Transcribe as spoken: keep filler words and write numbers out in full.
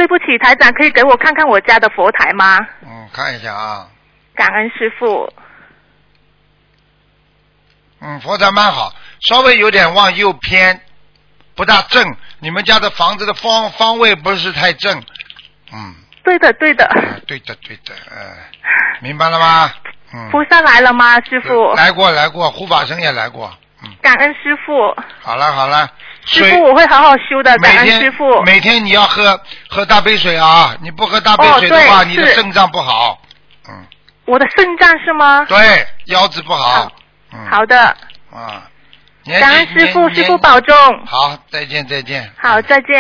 对不起，台长，可以给我看看我家的佛台吗？ 嗯，看一下啊。 感恩师父。 嗯，佛台蛮好，稍微有点往右偏，不大正。你们家的房子的方方位不是太正。嗯。 对的，对的。 嗯、对的，对的，嗯、呃，明白了吗？嗯。 菩萨来了吗，师父？ 来过，来过，护法神也来过。嗯。 感恩师父。 好了，好了。 师父，我会好好修的，感恩师父。 每天你要喝喝大杯水啊！你不喝大杯水的话，哦、你的肾脏不好。嗯。 我的肾脏是吗？ 对，腰子不好。 好， 嗯、 好的。 啊。 感恩师父，师父保重。 好，再见，再见。 好，再见。